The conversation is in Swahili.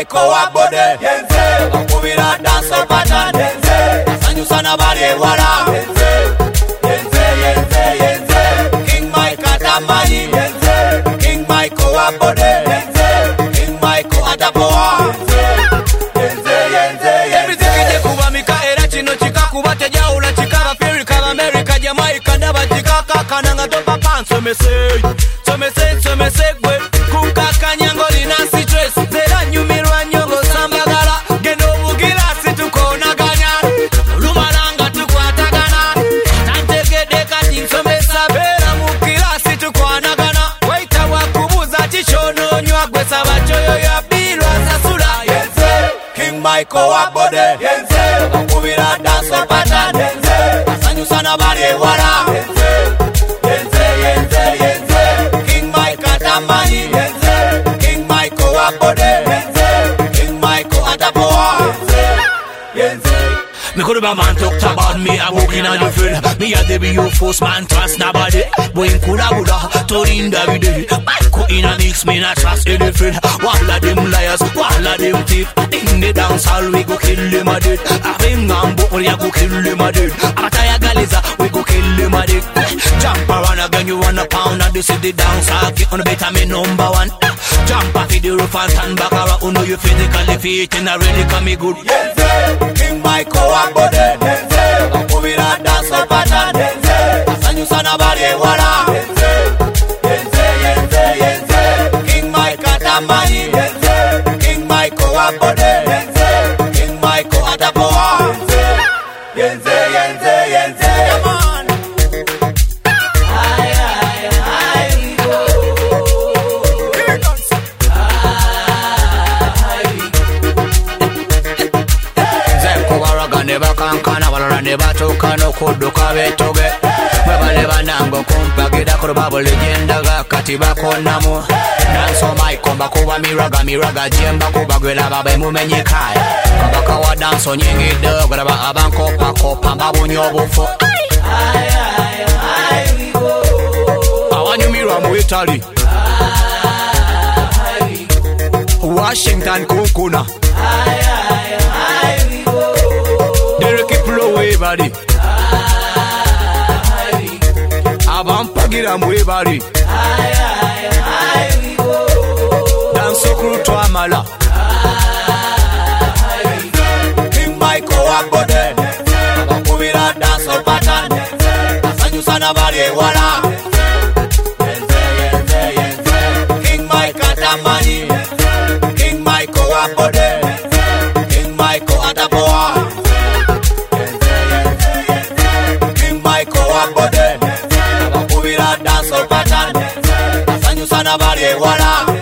Michael Wabode yenze bakubira dance pattern yenze asanyusa nabali ewala yenze King Mike atamanyi yenze King Michael Wabode yenze King Michael ataboa yenze everything kuba mika era kino kikakuba tejaula kikaba Africa America Jamaica ndabajikaka kananga topa panso mesei gwe kukakanya ngoli na stress zera nyumirwa nyongo sambagala gendo bugira situkonaganya lumalanga tukwatagana tantegede kati nsomesa bera mukira situkwanagana waita wakubuza kichono nywa gwe sabachoyo ya bilwa sasula yenze King Michael Wabode yenze bakubira dance pattern yenze asanyusa nabali ewala yenze King Mike atamanyi yenze King Michael Wabode yenze King Michael ataboa yenze me could have a man talked about me, I walk in on the field. Me a debut force man, trust nobody. When Kula Buddha, Torin Davide. Michael in a mix, me not trust any field. All of them liars, all of them thief. In the dance hall, we go kill them a dead. I think I'm boy, we go kill them a dead. I'm a tire galiza, we go kill them a dead. Jump around again, you want a pound, and this is the dance hall. Get on the better, me number one. Jump off the roof and stand back around. You know you physically fit, and I really come me good. Yes, King Michael Wabode yenze bakubira dance pattern yenze asanyusa nabali ewala yenze King Mike atamanyi yenze King Michael Wabode yenze King Michael ataboa yenze come on Neba kankana balala neba chokano kuduka betoge Mwebale banango kumpagira kurubabu legenda ga katiba konamu Nanso Michael bakuba miraga jemba kubagwela babe mumenyekaya Kabaka wa danso nyingi dogo raba abankopa mbabunyo bufo Awanyumira mu Italy Washington kukuna Everybody abampagira mwebali danso kruto amala King Michael Wabode bakubira dance pattern asanyusa nabali ewala King Mike atamanyi King Michael Wabode King Michael ataboa Wabode bakubira dance pattern asanyusa nabali ewala